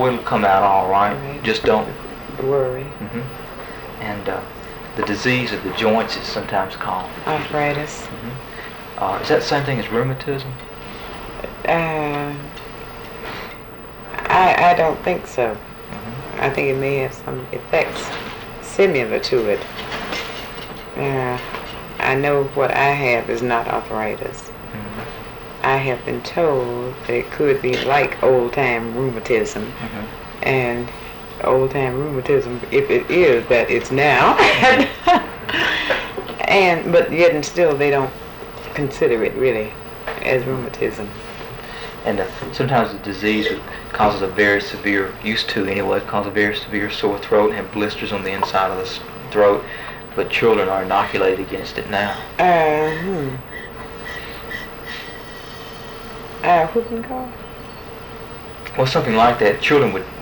Oh, it'll come out all right. Right. Just don't worry. And the disease of the joints is sometimes called Arthritis. Is that the same thing as rheumatism? I don't think so. I think it may have some effects similar to it. I know what I have is not arthritis. I have been told that it could be like old-time rheumatism. And old-time rheumatism, if it is that it's now. But yet and still they don't consider it really as rheumatism. And sometimes the disease causes a very severe, used to anyway, cause a very severe sore throat and have blisters on the inside of the throat. But children are inoculated against it now. Whooping cough? Well, something like that. Children would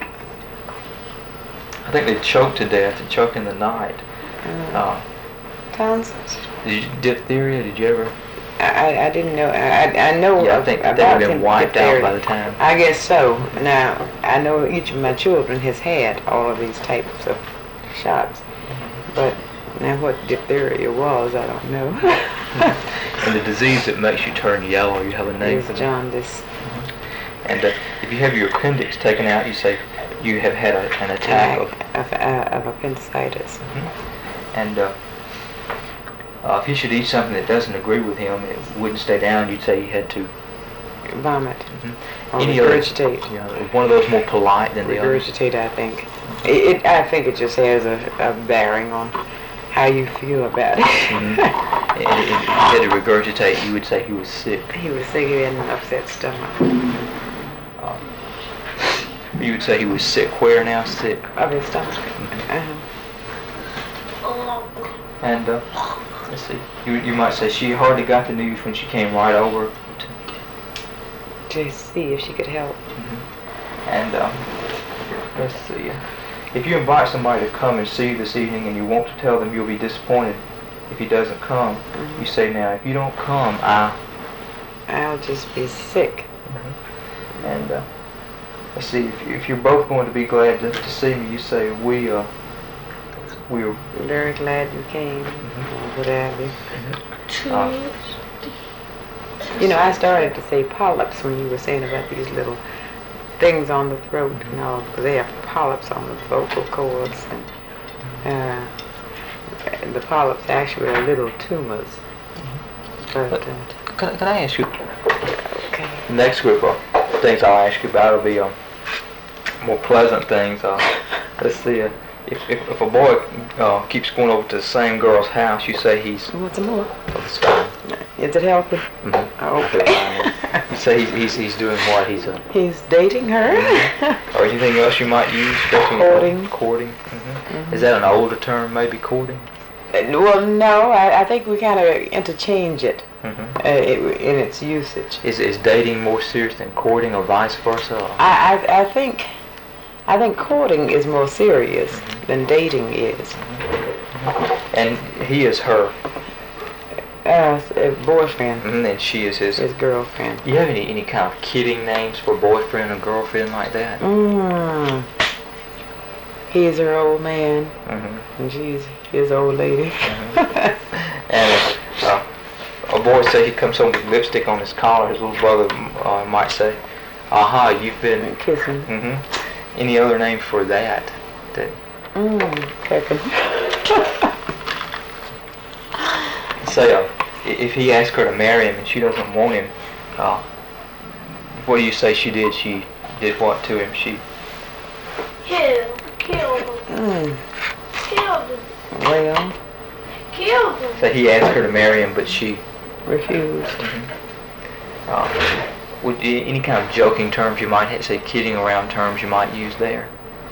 I think they'd choke to death and choke in the night. Tonsils? Diphtheria, did you ever? I didn't know. I know. Yeah, I think they would have been wiped out by the time. I guess so. Now, I know each of my children has had all of these types of shots. But now what diphtheria was, I don't know. And the disease that makes you turn yellow, you have a name for that? Jaundice. And if you have your appendix taken out, you say you have had an attack of appendicitis. And if he should eat something that doesn't agree with him, it wouldn't stay down, you'd say he had to vomit. Or Any regurgitate. Other, one of those more polite than the others. Regurgitate, I think. I think it just has a bearing on how you feel about it. And if he had to regurgitate, you would say he was sick. He was sick. He had an upset stomach. You would say he was sick. Where now? Sick. Of his stomach. And let's see. You might say she hardly got the news when she came right over to see if she could help. And let's see. If you invite somebody to come and see you this evening and you want to tell them you'll be disappointed if he doesn't come, you say, now, if you don't come, I'll just be sick. And let's see. If you're both going to be glad to see me, you say, we're very glad you came. What have you? You know, I started to say polyps when you were saying about these little things on the throat and all, because they have polyps on the vocal cords, and the polyps actually are little tumors. But can I ask you? Okay. The next group of things I'll ask you about will be more pleasant things. Let's see. If a boy keeps going over to the same girl's house, you say he's. What's more? It's fine. Is it healthy? Okay. You say he's doing what? He's dating her. Or anything else you might use? Courting. Courting. Is that an older term? Maybe courting. Well, no. I think we kind of interchange it in its usage. Is dating more serious than courting, or vice versa? I think courting is more serious than dating is. And he is her boyfriend. And she is his girlfriend. You have any kind of kidding names for boyfriend or girlfriend like that? He's her old man, and she's his old lady. And a boy say he comes home with lipstick on his collar, his little brother might say, "Aha, you've been kissing." Any other name for that? Pecking. Say, if he asks her to marry him and she doesn't want him, what do you say she did? She did what to him? She killed him. Killed him. Well. Killed him. So he asked her to marry him, but she refused. Would any kind of joking terms you might say, kidding around terms you might use there?